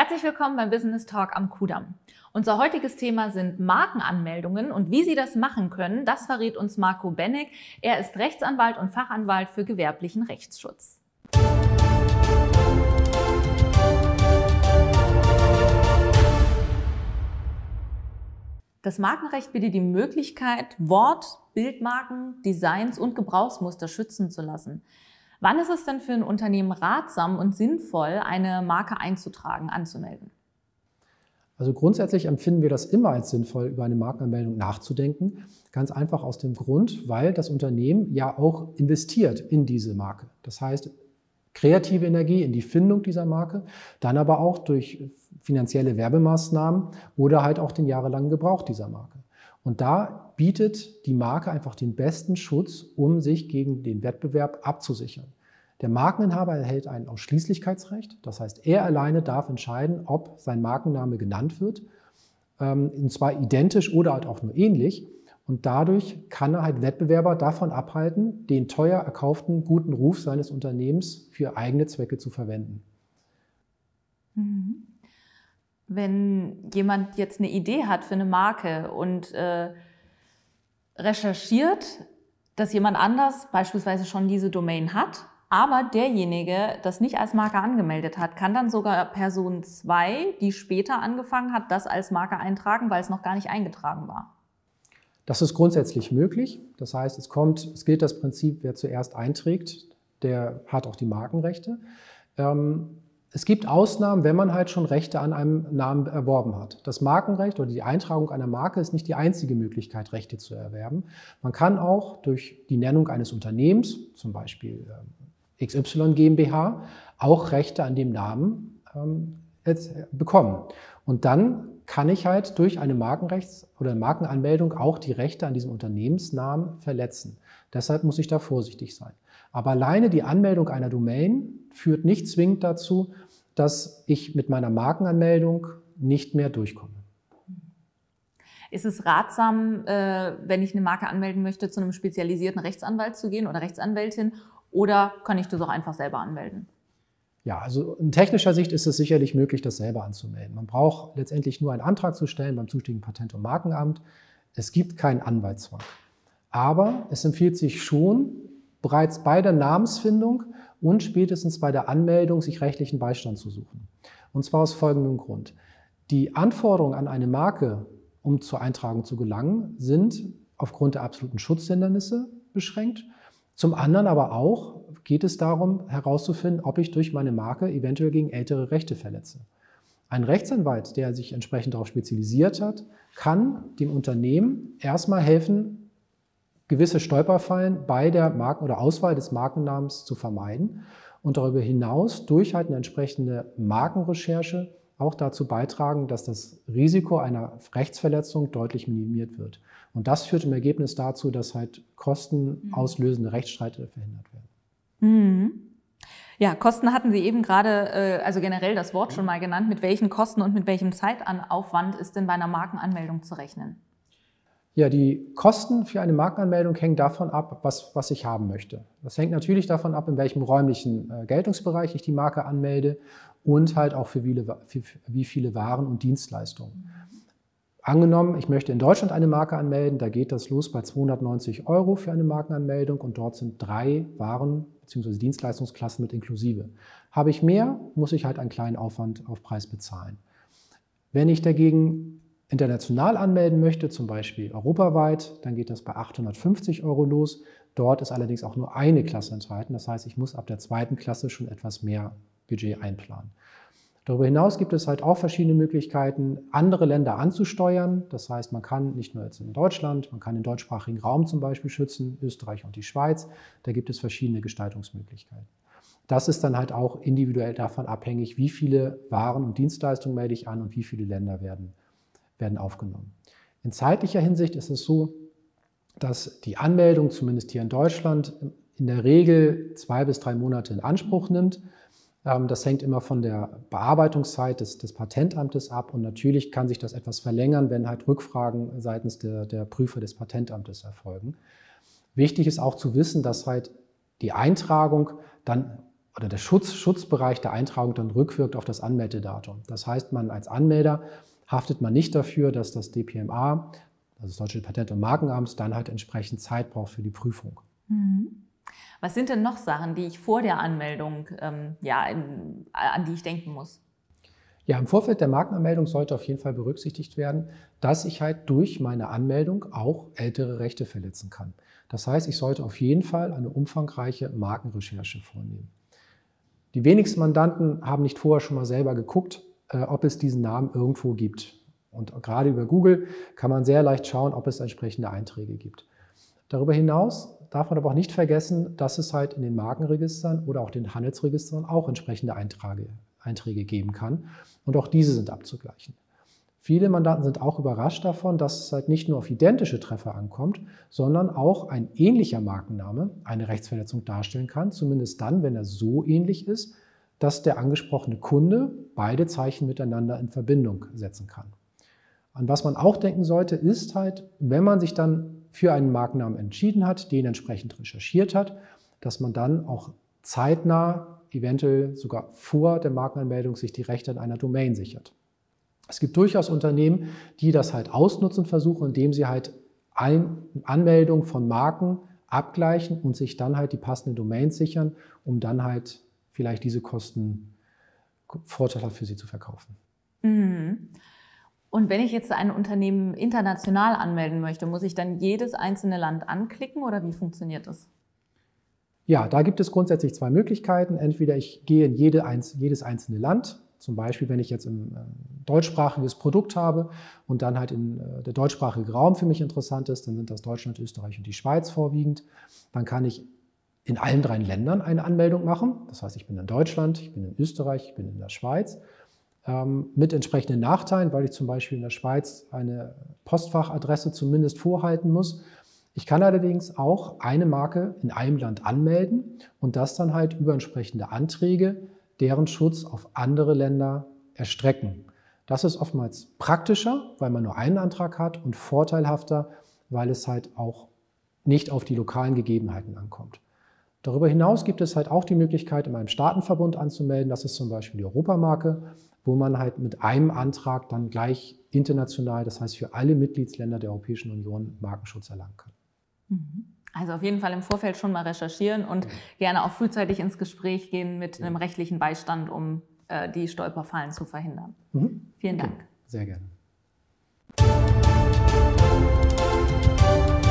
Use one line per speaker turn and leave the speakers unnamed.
Herzlich willkommen beim Business Talk am Kudamm. Unser heutiges Thema sind Markenanmeldungen und wie Sie das machen können, das verrät uns Marco Benneck. Er ist Rechtsanwalt und Fachanwalt für gewerblichen Rechtsschutz. Das Markenrecht bietet die Möglichkeit, Wort-, Bildmarken, Designs und Gebrauchsmuster schützen zu lassen. Wann ist es denn für ein Unternehmen ratsam und sinnvoll, eine Marke einzutragen, anzumelden?
Also grundsätzlich empfinden wir das immer als sinnvoll, über eine Markenanmeldung nachzudenken. Ganz einfach aus dem Grund, weil das Unternehmen ja auch investiert in diese Marke. Das heißt, kreative Energie in die Findung dieser Marke, dann aber auch durch finanzielle Werbemaßnahmen oder halt auch den jahrelangen Gebrauch dieser Marke. Und da bietet die Marke einfach den besten Schutz, um sich gegen den Wettbewerb abzusichern. Der Markeninhaber erhält ein Ausschließlichkeitsrecht, das heißt, er alleine darf entscheiden, ob sein Markenname genannt wird, und zwar identisch oder halt auch nur ähnlich. Und dadurch kann er halt Wettbewerber davon abhalten, den teuer erkauften guten Ruf seines Unternehmens für eigene Zwecke zu verwenden.
Wenn jemand jetzt eine Idee hat für eine Marke und recherchiert, dass jemand anders beispielsweise schon diese Domain hat, aber derjenige das nicht als Marke angemeldet hat, kann dann sogar Person 2, die später angefangen hat, das als Marke eintragen, weil es noch gar nicht eingetragen war?
Das ist grundsätzlich möglich. Das heißt, es gilt das Prinzip, wer zuerst einträgt, der hat auch die Markenrechte. Es gibt Ausnahmen, wenn man halt schon Rechte an einem Namen erworben hat. Das Markenrecht oder die Eintragung einer Marke ist nicht die einzige Möglichkeit, Rechte zu erwerben. Man kann auch durch die Nennung eines Unternehmens, zum Beispiel XY GmbH, auch Rechte an dem Namen bekommen. Und dann kann ich halt durch eine Markenanmeldung auch die Rechte an diesem Unternehmensnamen verletzen. Deshalb muss ich da vorsichtig sein. Aber alleine die Anmeldung einer Domain führt nicht zwingend dazu, dass ich mit meiner Markenanmeldung nicht mehr durchkomme.
Ist es ratsam, wenn ich eine Marke anmelden möchte, zu einem spezialisierten Rechtsanwalt zu gehen oder Rechtsanwältin, oder kann ich das auch einfach selber anmelden?
Ja, also in technischer Sicht ist es sicherlich möglich, das selber anzumelden. Man braucht letztendlich nur einen Antrag zu stellen beim zuständigen Patent- und Markenamt. Es gibt keinen Anwaltszwang. Aber es empfiehlt sich schon, bereits bei der Namensfindung und spätestens bei der Anmeldung sich rechtlichen Beistand zu suchen. Und zwar aus folgendem Grund. Die Anforderungen an eine Marke, um zur Eintragung zu gelangen, sind aufgrund der absoluten Schutzhindernisse beschränkt. Zum anderen aber auch geht es darum, herauszufinden, ob ich durch meine Marke eventuell gegen ältere Rechte verletze. Ein Rechtsanwalt, der sich entsprechend darauf spezialisiert hat, kann dem Unternehmen erstmal helfen, gewisse Stolperfallen bei der Marken- oder Auswahl des Markennamens zu vermeiden und darüber hinaus durch halt eine entsprechende Markenrecherche auch dazu beitragen, dass das Risiko einer Rechtsverletzung deutlich minimiert wird. Und das führt im Ergebnis dazu, dass halt kostenauslösende Rechtsstreite verhindert werden.
Ja, Kosten hatten Sie eben gerade, also generell das Wort schon mal genannt. Mit welchen Kosten und mit welchem Zeitaufwand ist denn bei einer Markenanmeldung zu rechnen?
Ja, die Kosten für eine Markenanmeldung hängen davon ab, was ich haben möchte. Das hängt natürlich davon ab, in welchem räumlichen Geltungsbereich ich die Marke anmelde und halt auch für wie viele Waren und Dienstleistungen. Angenommen, ich möchte in Deutschland eine Marke anmelden, da geht das los bei 290 € für eine Markenanmeldung und dort sind 3 Waren bzw. Dienstleistungsklassen mit inklusive. Habe ich mehr, muss ich halt einen kleinen Aufwand auf Preis bezahlen. Wenn ich dagegen international anmelden möchte, zum Beispiel europaweit, dann geht das bei 850 € los. Dort ist allerdings auch nur eine Klasse enthalten. Das heißt, ich muss ab der 2. Klasse schon etwas mehr Budget einplanen. Darüber hinaus gibt es halt auch verschiedene Möglichkeiten, andere Länder anzusteuern. Das heißt, man kann nicht nur jetzt in Deutschland, man kann den deutschsprachigen Raum zum Beispiel schützen, Österreich und die Schweiz. Da gibt es verschiedene Gestaltungsmöglichkeiten. Das ist dann halt auch individuell davon abhängig, wie viele Waren und Dienstleistungen melde ich an und wie viele Länder werden aufgenommen. In zeitlicher Hinsicht ist es so, dass die Anmeldung, zumindest hier in Deutschland, in der Regel 2 bis 3 Monate in Anspruch nimmt. Das hängt immer von der Bearbeitungszeit des Patentamtes ab und natürlich kann sich das etwas verlängern, wenn halt Rückfragen seitens der Prüfer des Patentamtes erfolgen. Wichtig ist auch zu wissen, dass halt die Eintragung dann oder der Schutzbereich der Eintragung dann rückwirkt auf das Anmeldedatum. Das heißt, man als Anmelder haftet man nicht dafür, dass das DPMA, also das Deutsche Patent- und Markenamt, dann halt entsprechend Zeit braucht für die Prüfung.
Was sind denn noch Sachen, die ich vor der Anmeldung, an die ich denken muss?
Ja, im Vorfeld der Markenanmeldung sollte auf jeden Fall berücksichtigt werden, dass ich halt durch meine Anmeldung auch ältere Rechte verletzen kann. Das heißt, ich sollte auf jeden Fall eine umfangreiche Markenrecherche vornehmen. Die wenigsten Mandanten haben nicht vorher schon mal selber geguckt, ob es diesen Namen irgendwo gibt. Und gerade über Google kann man sehr leicht schauen, ob es entsprechende Einträge gibt. Darüber hinaus darf man aber auch nicht vergessen, dass es halt in den Markenregistern oder auch den Handelsregistern auch entsprechende Einträge geben kann. Und auch diese sind abzugleichen. Viele Mandanten sind auch überrascht davon, dass es halt nicht nur auf identische Treffer ankommt, sondern auch ein ähnlicher Markenname eine Rechtsverletzung darstellen kann, zumindest dann, wenn er so ähnlich ist, dass der angesprochene Kunde beide Zeichen miteinander in Verbindung setzen kann. An was man auch denken sollte, ist halt, wenn man sich dann für einen Markennamen entschieden hat, den entsprechend recherchiert hat, dass man dann auch zeitnah, eventuell sogar vor der Markenanmeldung, sich die Rechte an einer Domain sichert. Es gibt durchaus Unternehmen, die das halt ausnutzen versuchen, indem sie halt Anmeldungen von Marken abgleichen und sich dann halt die passenden Domains sichern, um dann halt vielleicht diese Kosten vorteilhaft für sie zu verkaufen.
Und wenn ich jetzt ein Unternehmen international anmelden möchte, muss ich dann jedes einzelne Land anklicken oder wie funktioniert das?
Ja, da gibt es grundsätzlich zwei Möglichkeiten. Entweder ich gehe in jedes einzelne Land, zum Beispiel wenn ich jetzt ein deutschsprachiges Produkt habe und dann halt der deutschsprachige Raum für mich interessant ist, dann sind das Deutschland, Österreich und die Schweiz vorwiegend. Dann kann ich in allen 3 Ländern eine Anmeldung machen. Das heißt, ich bin in Deutschland, ich bin in Österreich, ich bin in der Schweiz. Mit entsprechenden Nachteilen, weil ich zum Beispiel in der Schweiz eine Postfachadresse zumindest vorhalten muss. Ich kann allerdings auch eine Marke in einem Land anmelden und das dann halt über entsprechende Anträge, deren Schutz auf andere Länder erstrecken. Das ist oftmals praktischer, weil man nur einen Antrag hat und vorteilhafter, weil es halt auch nicht auf die lokalen Gegebenheiten ankommt. Darüber hinaus gibt es halt auch die Möglichkeit, in einem Staatenverbund anzumelden. Das ist zum Beispiel die Europamarke, wo man halt mit einem Antrag dann gleich international, das heißt für alle Mitgliedsländer der Europäischen Union, Markenschutz erlangen kann.
Also auf jeden Fall im Vorfeld schon mal recherchieren und gerne auch frühzeitig ins Gespräch gehen mit einem rechtlichen Beistand, um die Stolperfallen zu verhindern. Vielen Dank.
Sehr gerne.